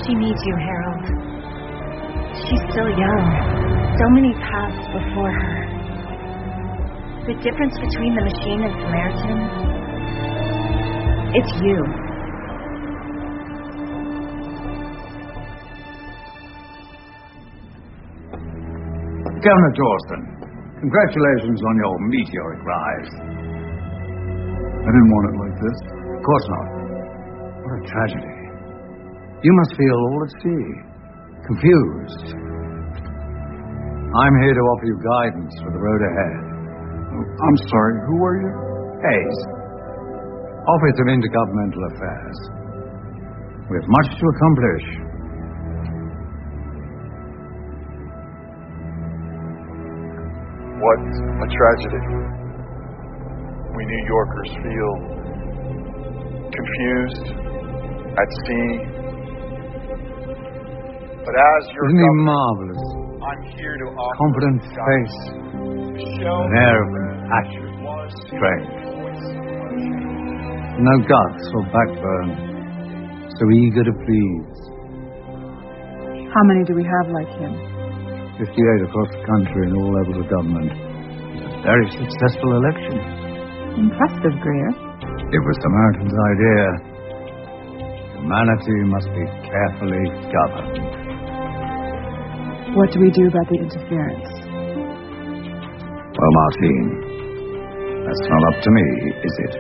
She needs you, Harold. She's still young. So many paths before her. The difference between the machine and Samaritan, it's you. Governor Dawson, congratulations on your meteoric rise. I didn't want it like this. Of course not. What a tragedy. You must feel all at sea, confused. I'm here to offer you guidance for the road ahead. Oh, I'm sorry, who are you? Hayes, Office of Intergovernmental Affairs. We have much to accomplish. What a tragedy. We New Yorkers feel confused, at sea. But as your Isn't he governor, marvelous? I'm here to offer Confident guidance face, to show an air of compassion, was strength. voice. No guts or backbone, so eager to please. How many do we have like him? 58 across the country in all levels of government. A very successful election. Impressive, Greer. It was Samaritan's idea. Humanity must be carefully governed. What do we do about the interference? Well, Martine, that's not up to me, is it?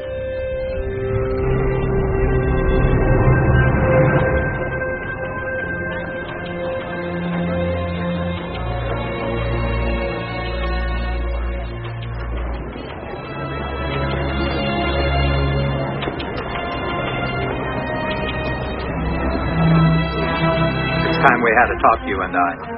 It's time we had a talk, you and I.